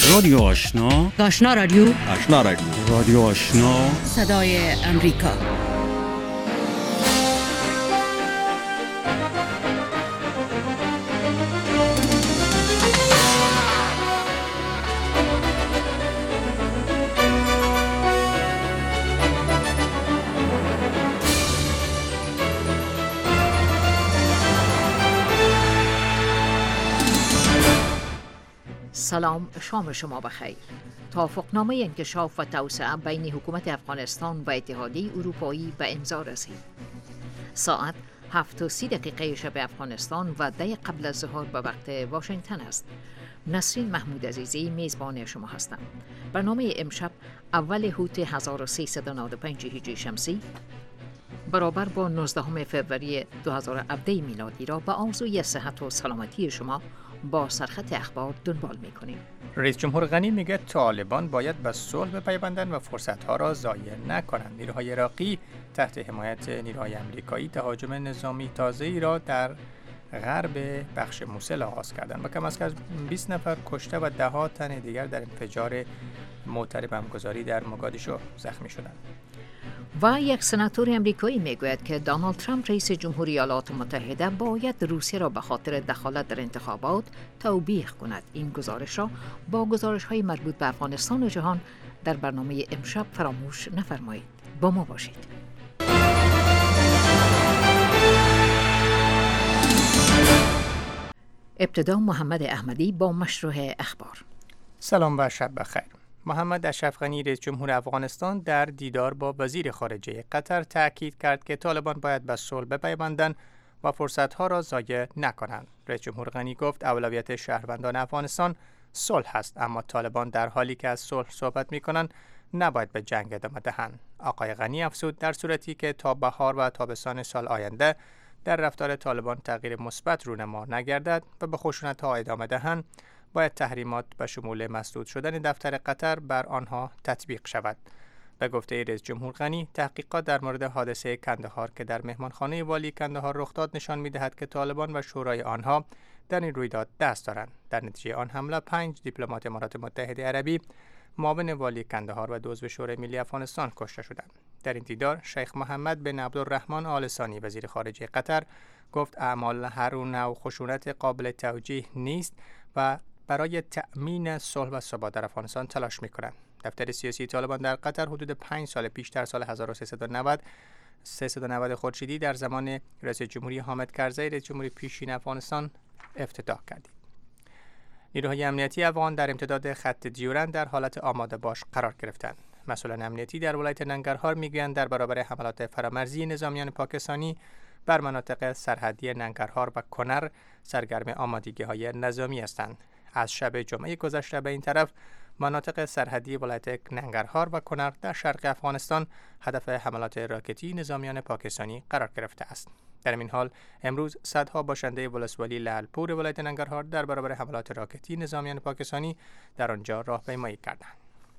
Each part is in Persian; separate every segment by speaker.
Speaker 1: رادیو آشنا،
Speaker 2: آشنا رادیو،
Speaker 3: آشنا رادیو،
Speaker 1: رادیو آشنا،
Speaker 2: صدای امریکا. سلام، شام شما بخیر. توافقنامه انکشاف و توسعه بین حکومت افغانستان و اتحادیه اروپایی به امضا رسید. ساعت 7:30 شب افغانستان و 10 قبل از ظهر به وقت واشنگتن است. نسرین محمود عزیزی میزبان شما هستم. برنامه امشب اول هوت 1395 هجری شمسی برابر با 19 فوریه 2017 میلادی را به آرزوی صحت و سلامتی شما با سرخط اخبار دنبال می‌کنیم.
Speaker 4: رئیس جمهور غنی میگه طالبان باید به صلح بپیوندند و فرصت‌ها را ضایع نکنند. نیروهای عراقی تحت حمایت نیروهای آمریکایی تهاجم نظامی تازه‌ای را در غرب بخش موسل آغاز کردند و کم از کم 20 نفر کشته و ده‌ها تن دیگر در انفجار موتر بمبگذاری در موگادیشو زخمی شدند.
Speaker 2: و یک سناتور امریکایی میگوید که دونالد ترامپ رئیس جمهوری ایالات متحده باید روسیه را به خاطر دخالت در انتخابات توبیخ کند. این گزارش را با گزارش‌های مربوط به افغانستان و جهان در برنامه امشب فراموش نفرمایید. با ما باشید. ابتدا محمد احمدی با مشروع اخبار.
Speaker 4: سلام و شب بخیر. محمد اشرف غنی رئیس جمهور افغانستان در دیدار با وزیر خارجه قطر تاکید کرد که طالبان باید به صلح بپیوندند و فرصت‌ها را ضایع نکنند. رئیس جمهور غنی گفت اولویت شهروندان افغانستان صلح است، اما طالبان در حالی که از صلح صحبت می‌کنند نباید به جنگ ادامه دهند. آقای غنی افزود در صورتی که تا بهار و تابستان سال آینده در رفتار طالبان تغییر مثبت رونما نگردد و به خشونت‌ها ادامه دهند، باید تحریمات به شمول مسدود شدن دفتر قطر بر آنها تطبیق شود. به گفته رئیس جمهور غنی، تحقیقات در مورد حادثه کندهار که در مهمانخانه والی کندهار رخ داد نشان می‌دهد که طالبان و شورای آنها در این رویداد دست دارند. در نتیجه آن حمله 5 دیپلمات امارات متحده عربی، معاون والی کندهار و عضو شورای ملی افغانستان کشته شدند. در این دیدار شیخ محمد بن عبدالرحمن آل ثانی وزیر خارجه قطر گفت اعمال هر نوع خشونت قابل توجیه نیست و برای تأمین صلح و ثبات در افغانستان تلاش می‌کنند. دفتر سیاسی طالبان در قطر حدود 5 سال پیش در سال 1390 خورشیدی در زمان رئیس جمهوری حامد کرزی رئیس جمهوری پیشین افغانستان افتتاح گردید. نیروهای امنیتی افغان در امتداد خط دیورند در حالت آماده باش قرار گرفتند. مسئولان امنیتی در ولایت ننگرهار میگویند در برابر حملات فرامرزی نظامیان پاکستانی بر مناطق سرحدی ننگرهار و کنر سرگرم آمادگی‌های نظامی هستند. از شب جمعه گذشته به این طرف مناطق سرحدی ولایت ننگرهار و کنر در شرق افغانستان هدف حملات راکتی نظامیان پاکستانی قرار گرفته است. در این حال امروز صدها باشنده ولسوالی لعلپور ولایت ننگرهار در برابر حملات راکتی نظامیان پاکستانی در آنجا راهپیمایی کردند.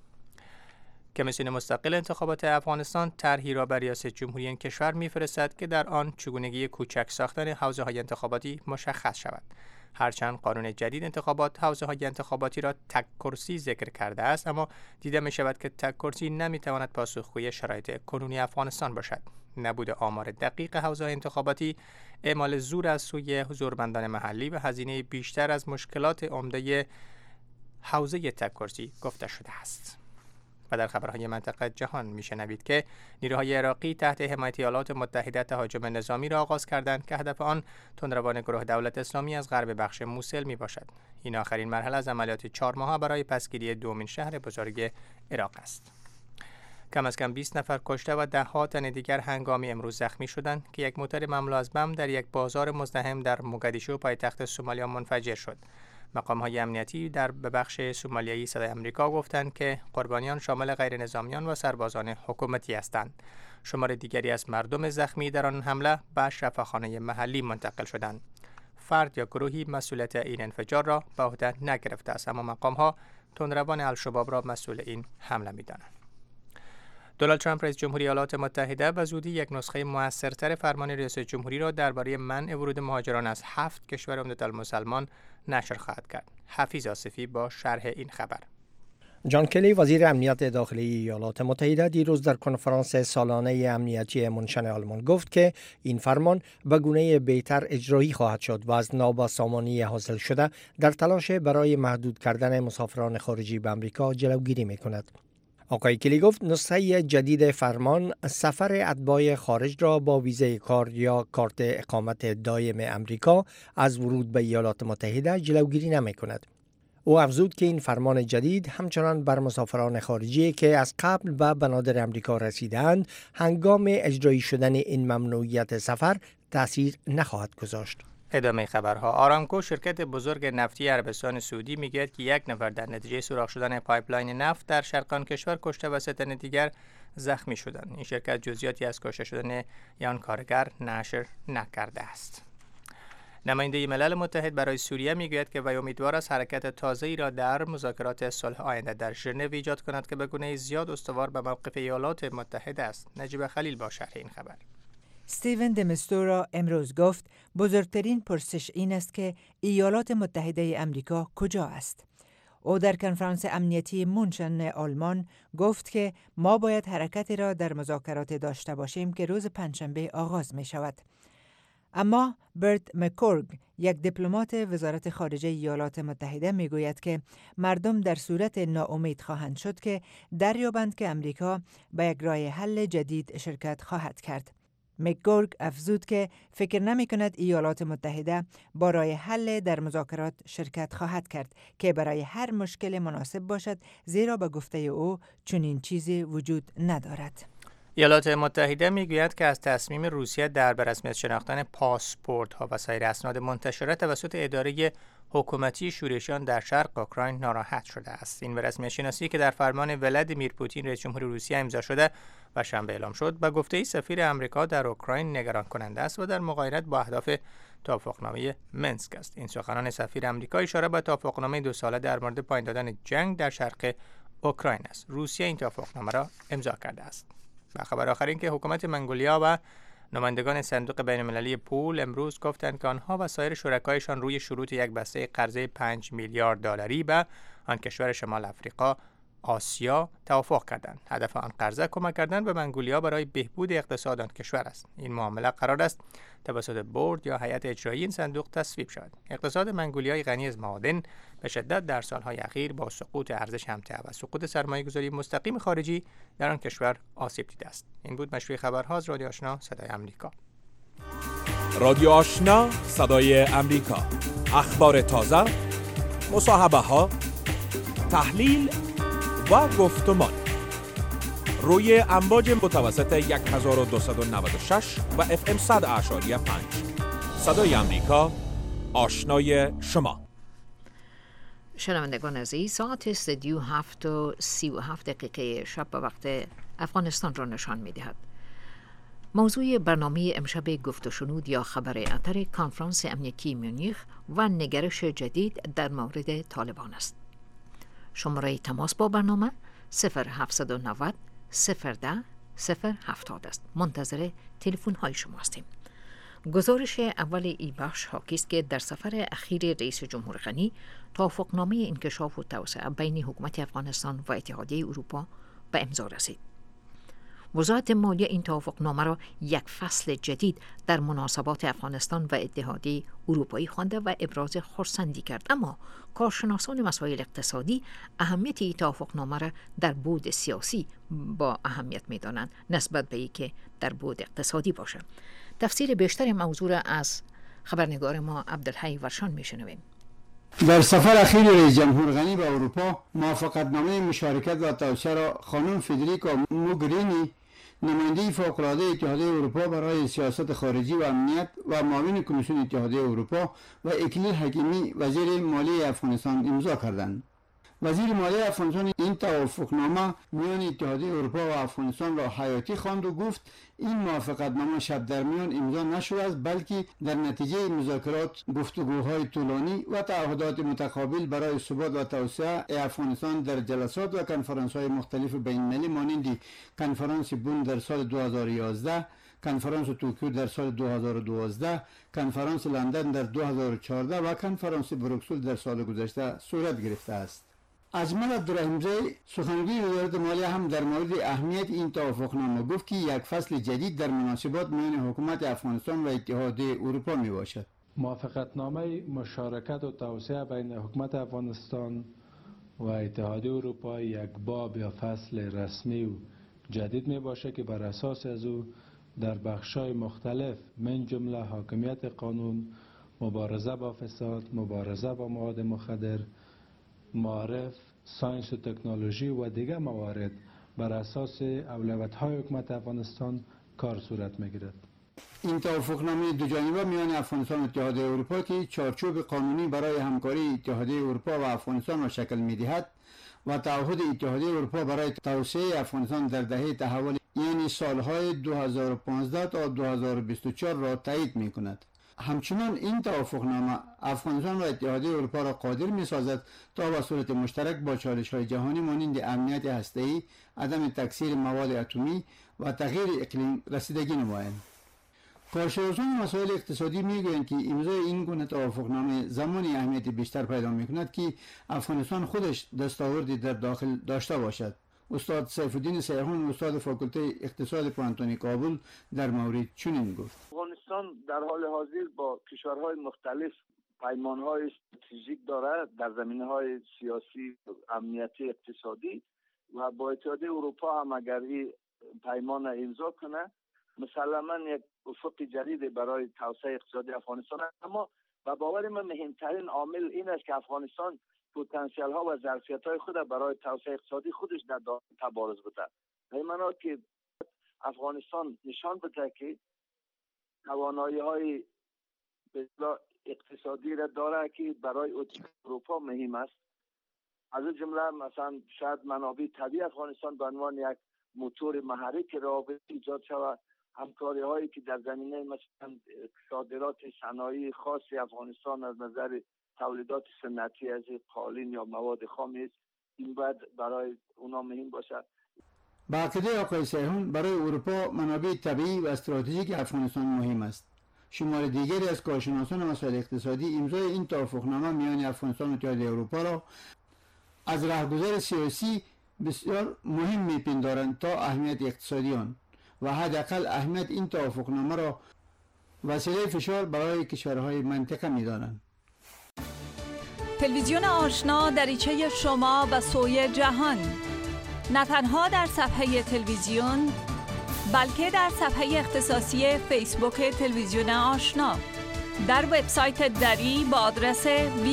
Speaker 4: کمیسیون مستقل انتخابات افغانستان طرحی را برای ریاست جمهوری این کشور می‌فرستد که در آن چگونگی کوچک ساختن حوزه‌های انتخاباتی مشخص شود. هرچند قانون جدید انتخابات حوزه‌های انتخاباتی را تک کرسی ذکر کرده است، اما دیده می‌شود که تک کرسی نمی‌تواند پاسخگوی شرایط کنونی افغانستان باشد. نبود آمار دقیق حوزه‌های انتخاباتی، اعمال زور از سوی زورمندان محلی و هزینه بیشتر از مشکلات عمده حوزه تک کرسی گفته شده است. و در خبرهای منطقه جهان میشنوید که نیروهای عراقی تحت حمایت ایالات متحده تهاجم نظامی را آغاز کردند که هدف آن تندروان گروه دولت اسلامی از غرب بخش موسل می باشد. این آخرین مرحله از عملیات 4 ماهه برای پسگیری دومین شهر بزرگ عراق است. کم از کم 20 نفر کشته و ده‌ها تن دیگر هنگامی امروز زخمی شدند که یک موتر مملو از بم در یک بازار مزدحم در موگادیشو پایتخت سومالیا منفجر شد. مقام‌های امنیتی در بخش سومالیایی صدای آمریکا گفتند که قربانیان شامل غیر نظامیان و سربازان حکومتی هستند. شمار دیگری از مردم زخمی در آن حمله به شفاخانه محلی منتقل شدند. فرد یا گروهی مسئولیت این انفجار را به عهده نگرفته است، اما مقام‌ها تندروان الشباب را مسئول این حمله می‌دانند. دونالد ترامپ رئیس جمهوری ایالات متحده به زودی یک نسخه موثرتر فرمان ریاست جمهوری را درباره منع ورود مهاجران از 7 کشور امت المسلمان نشر خواهد کرد. حفیظ آصفی با شرح این خبر.
Speaker 3: جان کلی وزیر امنیت داخلی ایالات متحده دیروز در کنفرانس سالانه امنیتی منشن آلمان گفت که این فرمان به گونه بهتر اجرایی خواهد شد و از نابسامانی حاصل شده در تلاش برای محدود کردن مسافران خارجی به آمریکا جلوگیری می‌کند. آقای کلی گفت نسخه جدید فرمان سفر اتباع خارج را با ویزای کار یا کارت اقامت دائم آمریکا از ورود به ایالات متحده جلوگیری نمی‌کند. او افزود که این فرمان جدید همچنان بر مسافران خارجی که از قبل به بنادر آمریکا رسیدند هنگام اجرایی شدن این ممنوعیت سفر تأثیر نخواهد گذاشت.
Speaker 4: ادامه خبرها. آرامکو شرکت بزرگ نفتی عربستان سعودی میگوید که 1 نفر در نتیجه سوراخ شدن پایپلاین نفت در شرق کشور کشته و 3 تن دیگر زخمی شدند. این شرکت جزئیاتی از کشته شدن آن کارگر نشر نکرده است. نماینده ملل متحد برای سوریه میگوید که وی امیدوار است حرکت تازه‌ای را در مذاکرات صلح آینده در ژنو ایجاد کند که به گونه زیاد استوار به موقف ایالات متحده است. نجیب خلیل با شرح این خبر.
Speaker 5: استیون دمستورا امروز گفت بزرگترین پرسش این است که ایالات متحده امریکا کجا است؟ او در کنفرانس امنیتی منشن آلمان گفت که ما باید حرکتی را در مذاکرات داشته باشیم که روز پنجشنبه آغاز می شود. اما برت مکورگ، یک دیپلمات وزارت خارجه ایالات متحده میگوید که مردم در صورت ناامید خواهند شد که دریابند که امریکا به یک راه حل جدید شرکت خواهد کرد. مکورگ افزود که فکر نمی کند ایالات متحده با راه حل در مذاکرات شرکت خواهد کرد که برای هر مشکل مناسب باشد، زیرا به گفته او چنین چیزی وجود ندارد.
Speaker 4: ایالات متحده میگوید که از تصمیم روسیه در به رسمیت شناختن پاسپورت ها و سایر اسناد منتشره توسط اداره حکومتی شورشیان در شرق اوکراین ناراحت شده است. این به رسمیت شناسی که در فرمان ولادیمیر پوتین رئیس جمهور روسیه امضا شده و شنبه اعلام شد، به گفته سفیر آمریکا در اوکراین نگران کننده است و در مغایرت با اهداف توافقنامه منسک است. این سخنان سفیر آمریکا اشاره به توافقنامه 2 ساله در مورد پایان دادن جنگ در شرق اوکراین است. روسیه این توافقنامه را امضا کرده است. و خبر آخر این که حکومت منگولیا و نمایندگان صندوق بین‌المللی پول امروز گفتند که آنها و سایر شرکایشان روی شروط یک بسته قرضه 5 میلیارد دلاری به آن کشور شمال افریقا آسیا توافق کردند. هدف آن قرضه کمک کردن به منگولیا برای بهبود اقتصاد آن کشور است. این معامله قرار است توسط بورد یا هیئت اجرایی این صندوق تصویب شود. اقتصاد منگولیای غنی از معادن به شدت در سالهای اخیر با سقوط ارزش همته و سقوط سرمایه‌گذاری مستقیم خارجی در آن کشور آسیب دیده است. این بود مشروع خبرها از رادیو آشنا صدای آمریکا.
Speaker 6: رادیو آشنا صدای آمریکا. اخبار تازه، مصاحبه‌ها، تحلیل و گفتمان روی امواج متوسط 1296 و FM 100.5 صدای آمریکا، آشنای شما.
Speaker 2: شنوندگان عزیز، ساعت استودیو 7:37 شب به وقت افغانستان را نشان می‌دهد. موضوع برنامه امشب گفت و شنود یا خبر اتر کنفرانس امنیتی مونیخ و نگرش جدید در مورد طالبان است. شماره تماس با برنامه 0790 010 070 است. منتظر تلفن های شما هستیم. گزارش اول این بخش حاکی است که در سفر اخیر رئیس جمهور غنی توافقنامه انکشاف و توسعه بین حکومت افغانستان و اتحادیه اروپا به امضا رسید. وزارت مالیه این توافقنامه را یک فصل جدید در مناسبات افغانستان و اتحادیه اروپایی خوانده و ابراز خرسندی کرد، اما کارشناسان مسائل اقتصادی اهمیت این توافقنامه را در بعد سیاسی با اهمیت می‌دانند نسبت به اینکه در بعد اقتصادی باشد. تفسیر بیشتر موضوع را از خبرنگار ما عبدالحی ورشان می‌شنویم.
Speaker 7: در سفر اخیر رئیس جمهور غنی به اروپا، موافقتنامه مشارکت و توسعه را خانم فدریکا موگرینی، نماینده فوق‌العاده اتحادیه اروپا برای سیاست خارجی و امنیت و معاون کمیسیون اتحادیه اروپا و اکلیل حکیمی وزیر مالی افغانستان امضا کردند. وزیر مالی افغانستان این توافقنامه میان اتحادیه اروپا و افغانستان را حیاتی خواند و گفت این موافقتنامه شب در میان امضا نشده است، بلکه در نتیجه مذاکرات، گفتگوهای طولانی و تعهدات متقابل برای ثبات و توسعه افغانستان در جلسات و کنفرانس‌های مختلف بین‌المللی مانند کنفرانس بن در سال 2011، کنفرانس توکیو در سال 2012، کنفرانس لندن در 2014 و کنفرانس بروکسل در سال گذشته صورت گرفته است. ازمل عبدالرحیمزی سخنگوی وزارت مالیه هم در مورد اهمیت این توافقنامه گفت که یک فصل جدید در مناسبات میان حکومت افغانستان و اتحاد اروپا می باشد.
Speaker 8: موافقتنامه مشارکت و توسعه بین حکومت افغانستان و اتحاد اروپا یک باب یا فصل رسمی و جدید می باشه که بر اساس از او در بخش‌های مختلف من جمله حاکمیت قانون، مبارزه با فساد، مبارزه با مواد مخدر، معارف، ساینس و تکنولوژی و دیگر موارد بر اساس اولویت‌های حکومت افغانستان کار صورت می‌گیرد.
Speaker 7: این توافقنامه دوجانبه میان افغانستان و اتحاد اروپا که چارچوب قانونی برای همکاری اتحاد اروپا و افغانستان را شکل می‌دهد و تعهد اتحاد اروپا برای توسعه افغانستان در دهه تحول یعنی سالهای 2015 تا 2024 را تایید می‌کند. همچنان این توافقنامه افغانستان و اتحاد اروپا را قادر می‌سازد تا به صورت مشترک با چالش‌های جهانی مانند امنیت هسته‌ای، عدم تکثیر مواد اتمی و تغییر اقلیم رسیدگی نمایند. کارشناسان مسائل اقتصادی میگویند که امضای این گونه توافقنامه زمانی اهمیت بیشتر پیدا می‌کند که افغانستان خودش دستاوردی در داخل داشته باشد. استاد سیف الدین سیحون، استاد فاکولته اقتصاد پانتونی کابل، در مورد چنین گفت:
Speaker 9: افغانستان در حال حاضر با کشورهای مختلف پیمانهای استراتژیک دارد در زمینه‌های سیاسی، امنیتی، اقتصادی و با اتحاد اروپا هم اگر این پیمان امضا کنه مسلماً یک افق جدید برای توسعه اقتصادی افغانستان است. اما به باور من مهمترین عامل این است که افغانستان پتانسیل ها و ظرفیت های خود برای توسعه اقتصادی خودش در داخل تبارز بده. به معنی که افغانستان نشان بده که توانایی های اقتصادی را داره که برای اروپا مهم است. از جمله مثلا شاید منابع طبیعی افغانستان به عنوان یک موتور محرک رابطه ایجاد شود. همکاری هایی که در زمینه مثلا صادرات صنایع خاص افغانستان از نظر تولیدات سنتی از قالین یا مواد خام است، این باید برای اونا مهم باشد.
Speaker 7: با عقیده آقای سیحون برای اروپا منابع طبیعی و استراتژیک افغانستان مهم است. شمار دیگری از کارشناسان مسائل اقتصادی امضای این توافقنامه میان افغانستان و اتحاد اروپا را از راهگذر سیاسی بسیار مهم می‌پندارند تا اهمیت اقتصادی آن و حداقل اهمیت این توافقنامه را وسیله فشار برای کشورهای منطقه می‌دانند.
Speaker 10: تلویزیون آشنا دریچه شما به سوی جهان، نه تنها در صفحه تلویزیون بلکه در صفحه اختصاصی فیسبوک تلویزیون آشنا، در وبسایت دری با آدرس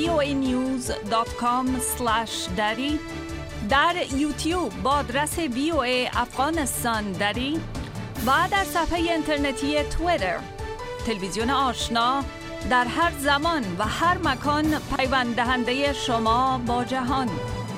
Speaker 10: voanews.com/dari، در یوتیوب با آدرس VOA افغانستان دری و در صفحه اینترنتی توییتر. تلویزیون آشنا در هر زمان و هر مکان پیوند دهنده شما با جهان.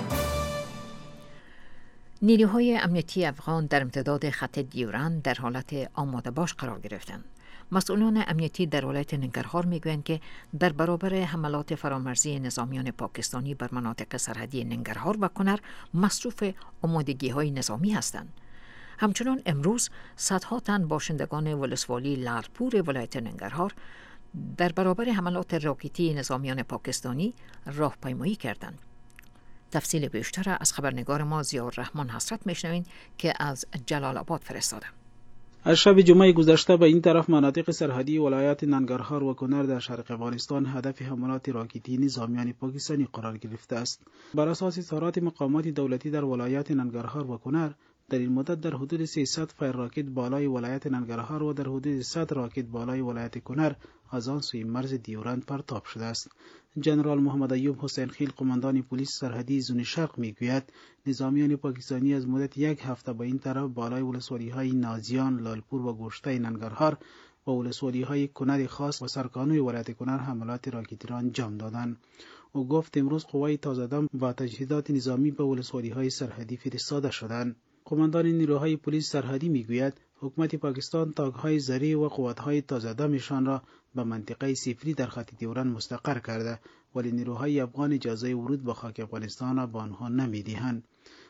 Speaker 2: نیروهای امنیتی افغان در امتداد خط دیورند در حالت آماده باش قرار گرفتند. مسئولان امنیتی در ولایت ننگرهار میگویند که در برابر حملات فرامرزی نظامیان پاکستانی بر مناطق سرحدی ننگرهار و کنر مصروف آمادگی‌های نظامی هستند. همچنان امروز صدها تن باشندگان ولسوالی لالپور ولایت ننگرهار در برابر حملات راکتی نظامیان پاکستانی راهپیمایی کردند. تفصیل بیشتر از خبرنگار ما ضیاءالرحمن حسرت میشنوین که از جلال آباد فرستاده.
Speaker 11: از شب جمعه گذشته به این طرف مناطق سرحدی ولایات ننگرهار و کنر در شرق افغانستان هدف حملات راکتی نظامیان پاکستانی قرار گرفته است. بر اساس اظهارات مقامات دولتی در ولایات ننگرهار و کنر، در این مدت در حدود 300 فایر راکت بالای ولایت ننگرهار و در حدود 100 راکت بالای ولایت کنر از آن سوی مرز دیورند پرتاب شده است. جنرال محمد ایوب حسین خیل، قماندان پلیس سرحدی زون شرق میگوید نظامیان پاکستانی از مدت یک هفته به این طرف بالای ولسوالی‌های نازیان، لالپور و گوشته ننگرهار و ولسوالی‌های کنر خاص و سرکانوی ولایت کنر حملات راکتی را انجام دادند. او گفت امروز قوای تازه‌دم و تجهیزات نظامی به ولسوالی‌های سرحدی فرستاده شدند. قماندان نیروهای پلیس سرحدی میگوید حکومت پاکستان تاگ‌های زری و قوت‌های تازه‌دمشان را به منطقه صفری در خط دیورند مستقر کرده، ولی نیروهای افغان اجازه ورود به خاک افغانستان را به آنها نمی‌دهند.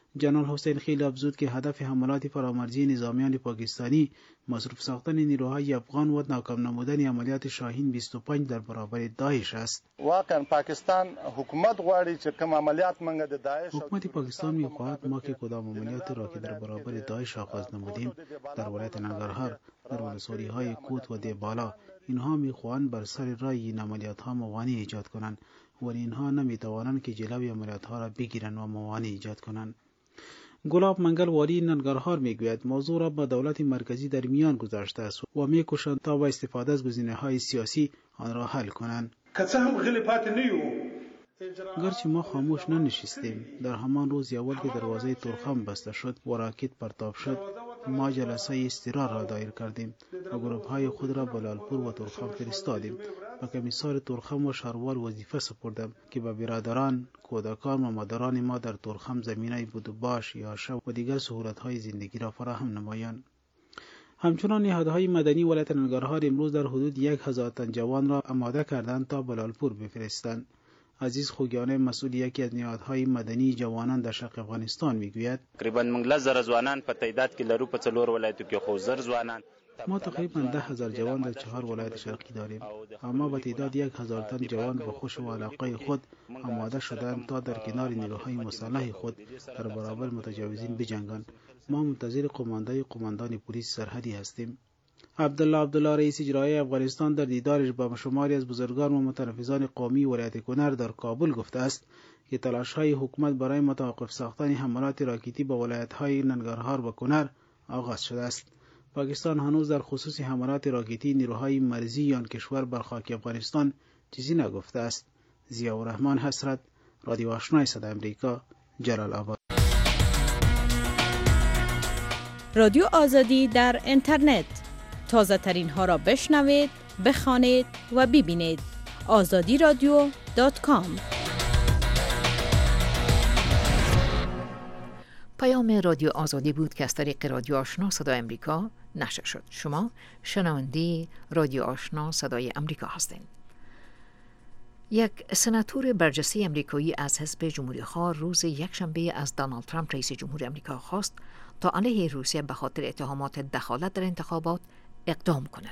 Speaker 11: جنرال حسین خیل افزود که هدف حملات فرامرزی نظامیان پاکستانی مصروف ساختن نیروهای افغان و ناکام نمودن عملیات شاهین 25 در برابر داعش است.
Speaker 12: واقعا پاکستان حکومت غواړي چې کوم عملیات منګه د داعش
Speaker 11: حکومت پاکستان می‌خواهد ما که کدام عملیات را که در برابر داعش آغاز نمودیم در ولایت ننگرهار، در ولسوالی‌های کوت و دیبالا، اینها می‌خواهند بر سر راه این عملیات‌ها موانع ایجاد کنند، ولی اینها نمی‌توانند که جلوی عملیات‌ها را بگیرند و موانع ایجاد کنند. گلاب منگل والی ننگرهار میگوید موضوع را با دولت مرکزی در میان گذاشته است و می‌کوشند تا با استفاده از گزینه‌های سیاسی آن را حل کنند. گرچه ما خاموش ننشستیم، در همان روز اول که دروازه تورخم بسته شد و راکت پرتاب شد، ما جلسه استقرار را دایر کردیم و گروه‌های خود را به لالپور و تورخم فرستادیم و کمیسار تورخم و شهروار وظیفه سپردم که به برادران، کودکان و مادران ما در تورخم زمینه بود و باش، یاشه و دیگر سهولت‌های زندگی را فراهم نمایند. همچنان نهادهای مدنی ولایت ننگرهار امروز در حدود 1000 تن جوان را آماده کردند تا به لالپور بفرستند. عزیز خوگیانه مسئول یکی از نهادهای مدنی جوانان در شرق افغانستان میگوید
Speaker 13: تقریبا موږ 10,000 ځوانان په تعداد کې لرو په 4 ولایتو کې خو زر ځوانان
Speaker 11: ما تقریبا 10,000 جوان در 4 ولایت شرقی داریم. اما به تعداد 1000 تن جوان به خوش و علاقه خود آماده شدند تا در کنار نیروهای مسلح خود در برابر متجاوزین بجنگند. ما منتظر قماندان پلیس سرحدی هستیم. عبدالله رئیس اجرایی افغانستان در دیدارش با شماری از بزرگان و متنفذان قومی ولایت کنر در کابل گفته است که تلاش‌های حکومت برای متوقف ساختن حملات راکتی به ولایت‌های ننگرهار و کنر آغاز شده است. پاکستان هنوز در خصوص حملات راکتی نیروهای مرزی آن کشور بر خاک افغانستان چیزی نگفته است. ضیاءالرحمن حسرت، رادیو آشنای صدای امریکا، جلال آباد.
Speaker 14: رادیو آزادی در اینترنت، تازه ترین ها را بشنوید، بخوانید و ببینید. azadiradyo.com.
Speaker 2: پیام رادیو آزادی بود که از طریق رادیو آشنا صدای امریکا نشر شد. شما شنونده رادیو آشنا صدای امریکا هستید. یک سناتور برجسته امریکایی از حزب جمهوری‌خواه روز یکشنبه از دونالد ترامپ رئیس جمهور امریکا خواست تا علیه روسیه به خاطر اتهامات دخالت در انتخابات اقدام کند.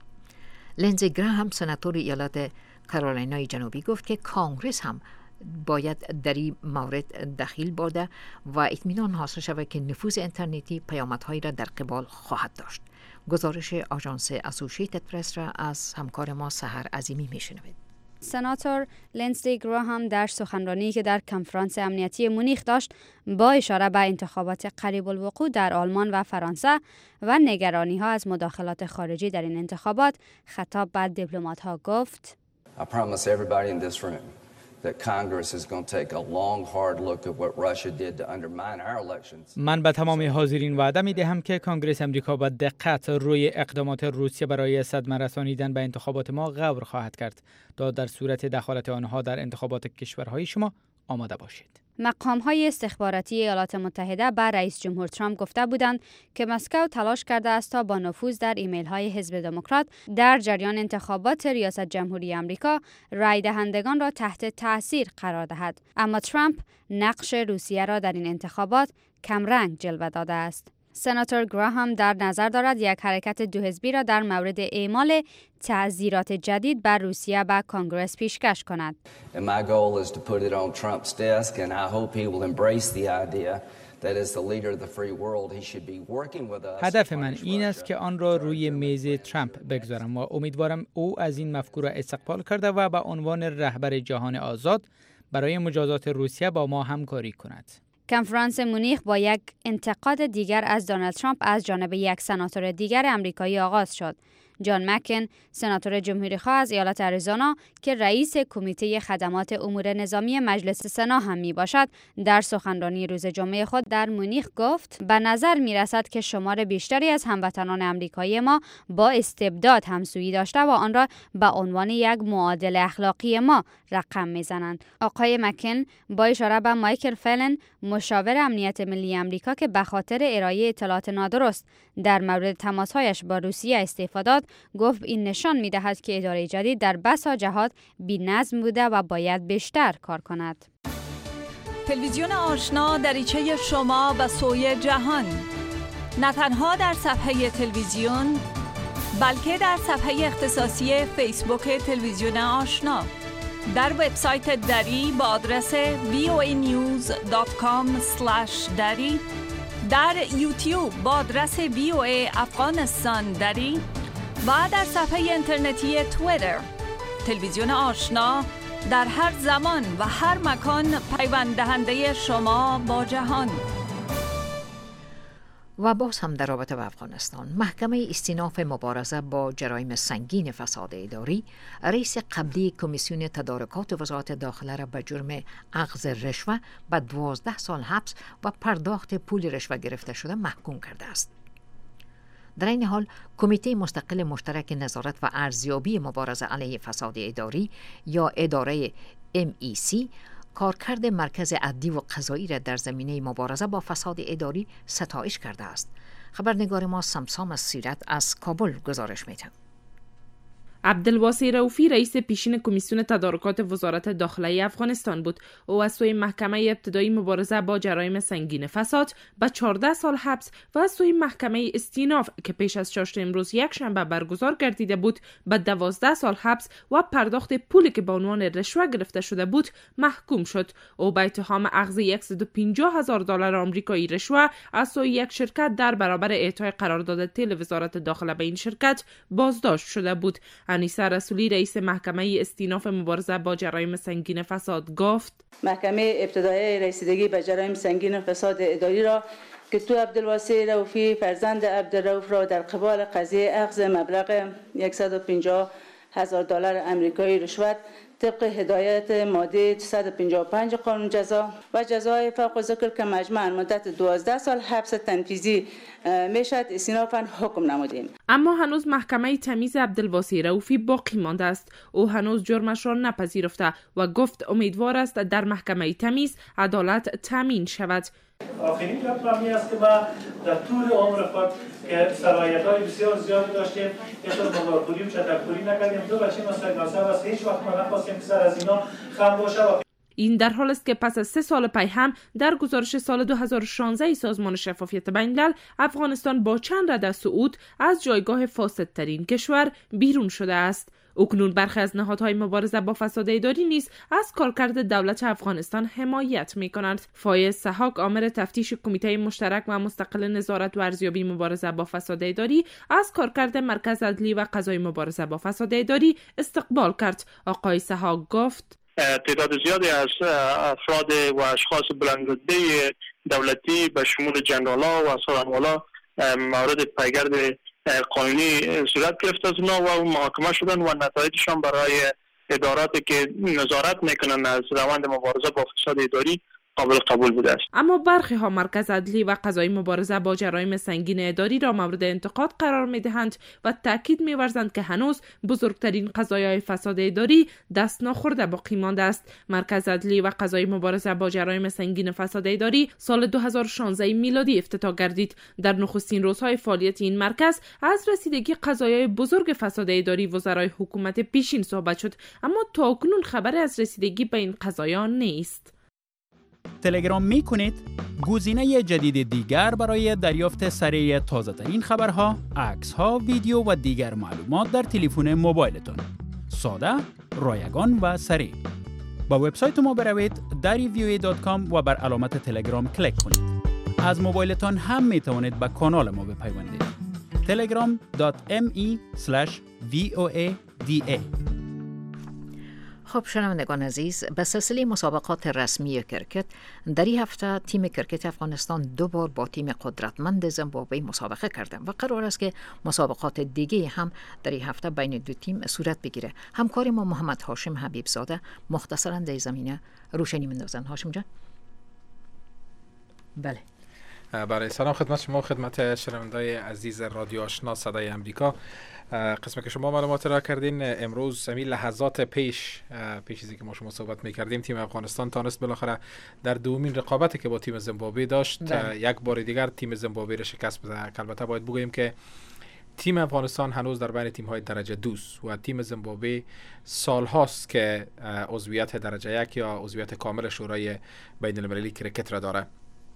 Speaker 2: لینزی گراهام سناتور ایالت کارولینای جنوبی گفت که کانگرس هم باید در این مورد دخیل بوده و اطمینان حاصل شود که نفوذ اینترنتی پیامدهایی را در قبال خواهد داشت. گزارش آژانس اسوسییتد پرس را از همکار ما سحر عظیمی میشنوید.
Speaker 15: سناتور لینزی گراهام در سخنرانی که در کنفرانس امنیتی مونیخ داشت با اشاره به انتخابات قریب الوقوع در آلمان و فرانسه و نگرانی ها از مداخلات خارجی در این انتخابات خطاب به دیپلمات ها گفت:
Speaker 16: I promise everybody in this room that Congress is going to take a long hard look at what Russia did to undermine our elections.
Speaker 4: من به تمام حاضرین وعده می‌دهم که کانگرس امریکا با دقت روی اقدامات روسیه برای صدمه رسانیدن به انتخابات ما غور خواهد کرد تا در صورت دخالت آنها در انتخابات کشورهای شما آماده باشید.
Speaker 15: مقام‌های استخباراتی ایالات متحده به رئیس جمهور ترامپ گفته بودند که مسکو تلاش کرده است تا با نفوذ در ایمیل‌های حزب دموکرات در جریان انتخابات ریاست جمهوری آمریکا رای دهندگان را تحت تأثیر قرار دهد. اما ترامپ نقش روسیه را در این انتخابات کمرنگ جلوه داده است. سناتور گراهام در نظر دارد یک حرکت دو حزبی را در مورد اعمال تعزیرات جدید بر روسیه به کانگرس پیشکش کند.
Speaker 16: And my goal is to put it on Trump's desk and I hope he will embrace the idea that as the leader of the free world he should be working with us.
Speaker 4: هدف من این است که آن را روی میز ترامپ بگذارم و امیدوارم او از این مفکوره استقبال کرده و به عنوان رهبر جهان آزاد برای مجازات روسیه با ما همکاری کند.
Speaker 15: کنفرانس مونیخ با یک انتقاد دیگر از دونالد ترامپ از جانب یک سناتور دیگر امریکایی آغاز شد. جان مکن، سناتور جمهوری‌خواه از ایالت آریزونا که رئیس کمیته خدمات امور نظامی مجلس سنا هم می باشد، در سخنرانی روز جمعه خود در مونیخ گفت: به نظر می رسد که شمار بیشتری از هموطنان امریکایی ما با استبداد همسویی داشته و آن را به عنوان یک معادل اخلاقی ما رقم می زنند. آقای مکن با اشاره به مایکل فلن، مشاور امنیت ملی امریکا که به خاطر ارائه اطلاعات نادرست در مورد تماسهایش با روسیه استعفا داد، گفت این نشان می دهد که اداره جدید در بسا جهات بی‌نظم بوده و باید بیشتر کار کند.
Speaker 10: تلویزیون آشنا دریچه شما به سوی جهان، نه تنها در صفحه تلویزیون بلکه در صفحه اختصاصی فیسبوک تلویزیون آشنا، در وبسایت دری با آدرس voanews.com/dari، در یوتیوب با آدرس VOA افغانستان دری و در صفحه اینترنتی توییتر. تلویزیون آشنا در هر زمان و هر مکان پیوند دهنده شما با جهان.
Speaker 2: و باز هم در رابطه با افغانستان، محکمه استیناف مبارزه با جرایم سنگین فساد اداری رئیس قبلی کمیسیون تدارکات وزارت داخله را به جرم اخذ رشوه به 12 سال حبس و پرداخت پول رشوه گرفته شده محکوم کرده است. در این حال کمیته مستقل مشترک نظارت و ارزیابی مبارزه علیه فساد اداری یا اداره MEC کارکرد مرکز عدلی و قضایی را در زمینه مبارزه با فساد اداری ستایش کرده است. خبرنگار ما سمسام از سیرت از کابل گزارش می‌دهد.
Speaker 17: عبدالواسی رؤوفی رئیس پیشین کمیسیون تدارکات وزارت داخله افغانستان بود. او از سوی محکمه ابتدایی مبارزه با جرایم سنگین فساد به 14 سال حبس و از سوی محکمه استیناف که پیش از چاشت امروز یک شنبه برگزار گردیده بود به 12 سال حبس و پرداخت پولی که به عنوان رشوه گرفته شده بود محکوم شد. او به اتهام اخذ $150,000 آمریکایی رشوه از سوی یک شرکت در برابر اعطای قرارداد تل وزارت داخله به این شرکت بازداشت شده بود. انیسه رسولی رئیس محکمه استیناف مبارزه با جرایم سنگین فساد گفت:
Speaker 18: محکمه ابتدایی رسیدگی به جرایم سنگین فساد اداری را که تو عبدالواسی رؤوفی فرزند عبدالرؤوف را در قبال قضیه اخذ مبلغ $150,000 آمریکایی رشوت طبق هدایت ماده 155 قانون جزا و جزای فوق ذکر که مجموعاً مدت 12 سال حبس تنفیذی میشد استینافاً حکم نمودیم.
Speaker 17: اما هنوز محکمه تمیز عبدالواسی رؤوفی باقی مانده است. او هنوز جرمش را نپذیرفته و گفت امیدوار است در محکمه تمیز عدالت تامین شود.
Speaker 19: آخرین کلامی است که ما در طول عمر خود که صلاحیت‌های بسیار زیادی داشتیم یه طور مدارپولی و چتک‌پولی نکردیم. دو بچه مستقل است، هیچ وقت ما نخواستیم که سر از اینا خم باشه.
Speaker 17: این در حال است که پس از 3 سال پی هم در گزارش سال 2016 سازمان شفافیت بین‌الملل افغانستان با چند رد صعود از جایگاه فاسدترین کشور بیرون شده است. اکنون برخی از نهادهای مبارزه با فساد اداری نیز از کارکرد دولت افغانستان حمایت می‌کنند. فایز سحاق عامل تفتیش کمیته مشترک و مستقل نظارت و ارزیابی مبارزه با فساد اداری از کارکرد مرکز عدلی و قضایی مبارزه با فساد اداری استقبال کرد. آقای سحاق گفت:
Speaker 20: تعداد زیادی از افراد و اشخاص بلندرتبه دولتی به شمول جنرالا و سرانوالا مورد پیگرد قانونی صورت گرفت از اونا و محاکمه شدن و نتایجشان برای اداراتی که نظارت میکنن از روند مبارزه با فساد اداری قابل قبول بوده است.
Speaker 17: اما برخی ها مرکز عدلی و قضایی مبارزه با جرایم سنگین اداری را مورد انتقاد قرار میدهند و تاکید می‌ورزند که هنوز بزرگترین قضایای فساد اداری دست ناخورده باقی مانده است. مرکز عدلی و قضایی مبارزه با جرایم سنگین فساد اداری سال 2016 میلادی افتتاح گردید. در نخستین روزهای فعالیت این مرکز از رسیدگی قضایای بزرگ فساد اداری وزرای حکومت پیشین صحبت شد، اما تاکنون خبری از رسیدگی به این قضایا نیست.
Speaker 21: تلگرام میکنید؟ گزینه جدید دیگر برای دریافت سریع تازه ترین خبرها، عکس ها، ویدیو و دیگر معلومات در تلفن موبایلتان. ساده، رایگان و سریع. با وبسایت ما بروید darivoa.com و بر علامت تلگرام کلیک کنید. از موبایلتان هم میتوانید به کانال ما بپیوندید. telegram.me/voada.
Speaker 2: خب شنوندگان عزیز، به سلسله مسابقات رسمی کرکت در این هفته تیم کرکت افغانستان 2 بار با تیم قدرتمند زیمبابوه مسابقه کرده و قرار است که مسابقات دیگه هم در این هفته بین دو تیم صورت بگیره. همکار ما محمد هاشم حبیب زاده مختصراً در زمینه روشنی می‌اندازن. هاشم جان. بله.
Speaker 22: برای سلام خدمت شما، خدمت شنوندای عزیز رادیو آشنا صدای امریکا. قسمی که شما معلومات را کردین، امروز همین لحظات پیش از اینکه ما شما صحبت می‌کردیم تیم افغانستان تانست بالاخره در دومین رقابتی که با تیم زیمبابوه داشت یک بار دیگر تیم زیمبابوه را شکست بده. البته باید بگوییم که تیم افغانستان هنوز در بین تیم‌های درجه دوست و تیم زیمبابوه سال هاست که عضویت درجه یک یا عضویت کامل شورای بین المللی کریکت را داره.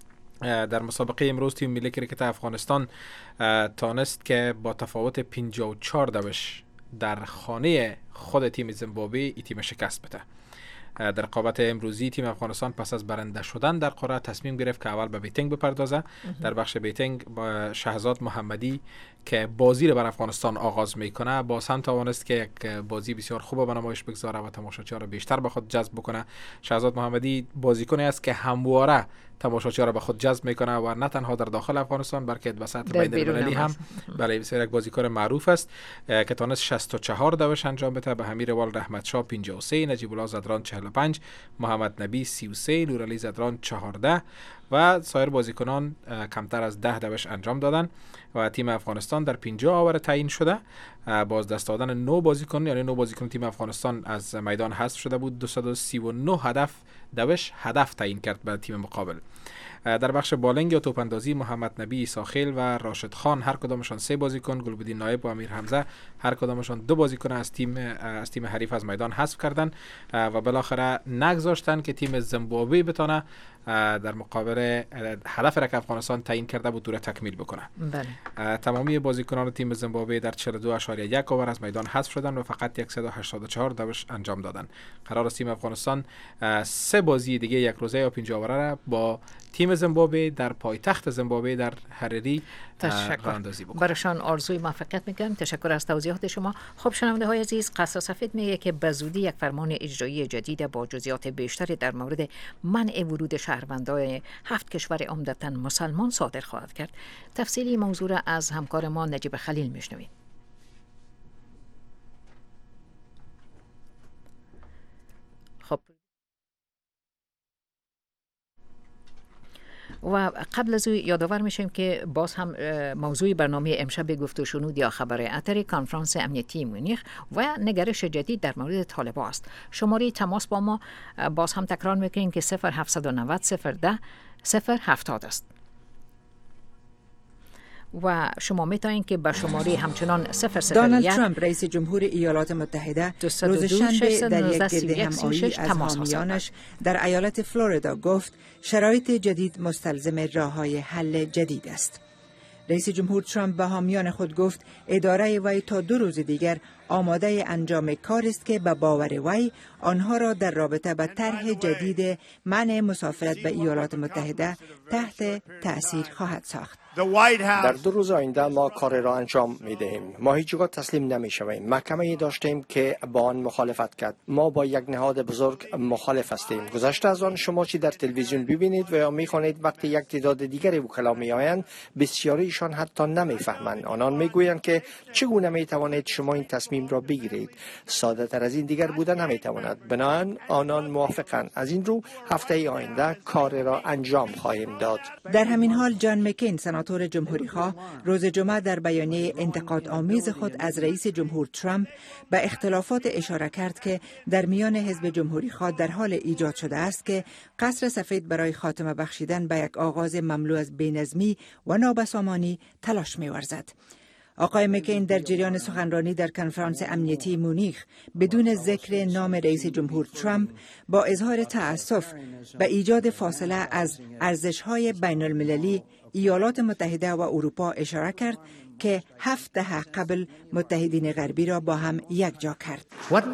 Speaker 22: در مسابقه امروز تیم ملی کریکت افغانستان تانست که با تفاوت 54 دوش در خانه خود تیم زیمبابوه ای تیم شکست بده. در رقابت امروزی تیم افغانستان پس از برنده شدن در قرعه تصمیم گرفت که اول به بیتینگ بپردازه. در بخش بیتینگ با شهزاد محمدی که بازی را بر افغانستان آغاز میکنه باز هم توانست که یک بازی بسیار خوب به نمایش بگذاره و تماشاچیان را بیشتر به خود جذب بکنه. شهزاد محمدی بازیکنی است که همواره تماشاچیان را به خود جذب میکنه و نه تنها در داخل افغانستان بلکه در سطح بین المللی هم بله بسیار یک بازیکن معروف است که تونست 64 دوش انجام بده. به همین روال رحمت شاه 53، نجیب الله زدران 45، محمد نبی 33، نورعلی زدران 14 و سایر بازیکنان کمتر از 10 دوش انجام دادن و تیم افغانستان در 50 آور تعیین شده. باز دست دادن 9 بازیکن یعنی 9 بازیکن تیم افغانستان از میدان حذف شده بود. 239 دوش هدف تعیین کرد به تیم مقابل. در بخش بالنگ یا توپ اندازی محمد نبی ایساخیل و راشد خان هر کدامشان 3 بازیکن، گلبدین نایب و امیر حمزه هر کدامشان 2 بازیکن از تیم حریف از میدان حذف کردند و بالاخره نگذاشتن که تیم زیمبابوه بتونه در مقابل هدف را که افغانستان تعیین کرده بود دوره تکمیل بکنه. بله. تمامی بازیکنان تیم زیمبابوه در 42.1 اوور از میدان حذف شدند و فقط 184 دوش انجام دادند. قرار است تیم افغانستان 3 بازی دیگه یک روزه یا 50 اوره را با تیم زیمبابوه در پایتخت زیمبابوه در حرری راهاندازی بکنه. برایشان
Speaker 2: آرزوی موفقیت میکنم. تشکر از توضیحات شما. خب شنونده های عزیز، قصر سفید میگه که به زودی یک فرمان اجرایی جدید با جزئیات بیشتری در مورد منع ورود شهروندان 7 کشور عمدتاً مسلمان صادر خواهد کرد. تفصیلی موضوع را از همکار ما نجیب خلیل میشنوید. خب و قبل از او یادآور میشیم که باز هم موضوع برنامه امشب گفت و شنود یا خبر اتر کنفرانس امنیتی مونیخ و نگرش جدید در مورد طالبان است. شماره تماس با ما باز هم تکرار میکنیم که 0790 010 070 است و شما میتونید که به شماره همچنان 001
Speaker 5: دونالد ترامپ رئیس جمهور ایالات متحده روز شنبه در یک گرد همایی از حامیانش در ایالت فلوریدا گفت شرایط جدید مستلزم راه‌های حل جدید است. رئیس جمهور ترامپ به حامیان خود گفت اداره وی تا 2 روز دیگر آماده انجام کار است که به باور وی آنها را در رابطه با طرح جدید منع مسافرت به ایالات متحده تحت تأثیر خواهد ساخت.
Speaker 1: در 2 روز آینده ما کار را انجام می دهیم. ما هیچگاه تسلیم نمی شویم. محکمه داشتیم که با آن مخالفت کرد. ما با یک نهاد بزرگ مخالف هستیم. گذشته از آن شما چی در تلویزیون ببینید و یا می خوانید وقتی یک تعداد دیگری وکلا می آیند بسیاریشان حتی نمی فهمند. آنان می گویند که چگونه می توانید شما این تصمیم را بگیرید. ساده تر از این دیگر بودن نمی تواند. بنابراین آنان موافقند. از این رو هفته آینده کار را انجام خواهیم داد.
Speaker 5: در همین حال جان مکین سناتور جمهوری‌خواه روز جمعه در بیانیه انتقاد آمیز خود از رئیس جمهور ترامپ به اختلافات اشاره کرد که در میان حزب جمهوری‌خواه در حال ایجاد شده است که قصر سفید برای خاتمه بخشیدن به یک آغاز مملو از بی‌نظمی و نابسامانی تلاش می‌ورزد. آقای مکین در جریان سخنرانی در کنفرانس امنیتی مونیخ بدون ذکر نام رئیس جمهور ترامپ با اظهار تأسف به ایجاد فاصله از ارزش‌های بین‌المللی ایالات متحده و اروپا اشاره کرد که 7 دهه قبل متحدین غربی را با هم یک جا کرد.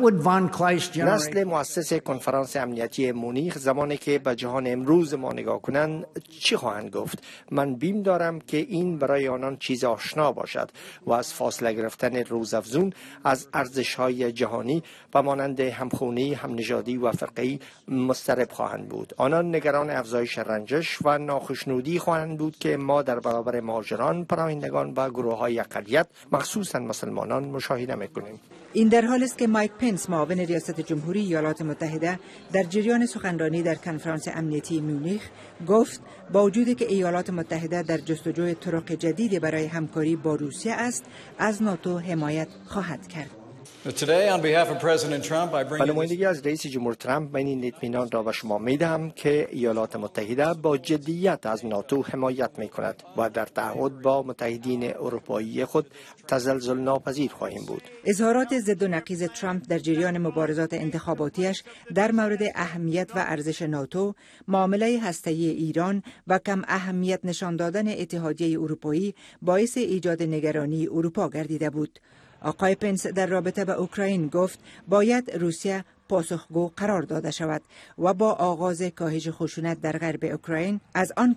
Speaker 1: نسل مؤسس کنفرانس امنیتی مونیخ زمانی که به جهان امروز ما نگاه کنند چی خواهند گفت؟ من بیم دارم که این برای آنان چیز آشنا باشد و از فاصله گرفتن روزافزون از ارزش‌های جهانی و مانند همخوانی، همنژادی و فرقه‌ای مضطرب خواهند بود. آنان نگران افزایش رنجش و ناخشنودی خواهند بود که ما در برابر مهاجران، پناهندگان و گروه‌های اقلیت مخصوصاً مسلمانان مشاهده می‌کنیم.
Speaker 5: این در حالی است که مایک پنس معاون ریاست جمهوری ایالات متحده در جریان سخنرانی در کنفرانس امنیتی مونیخ گفت با وجودی که ایالات متحده در جستجوی طرق جدیدی برای همکاری با روسیه است، از ناتو حمایت خواهد کرد.
Speaker 1: به نمایندگی از رئیس جمهور ترامپ من این اطمینان را به شما میدهم که ایالات متحده با جدیت از ناتو حمایت می کند و در تعهد با متحدین اروپایی خود تزلزل ناپذیر خواهیم بود.
Speaker 5: اظهارات ضد و نقیض ترامپ در جریان مبارزات انتخاباتیش در مورد اهمیت و ارزش ناتو، معامله هسته‌ای ایران و کم اهمیت نشان دادن اتحادیه اروپایی باعث ایجاد نگرانی اروپا گردیده بود. آقای پنس در رابطه با اوکراین گفت باید روسیه پاسخگو قرار داده شود و با آغاز کاهش خشونت در غرب اوکراین از آن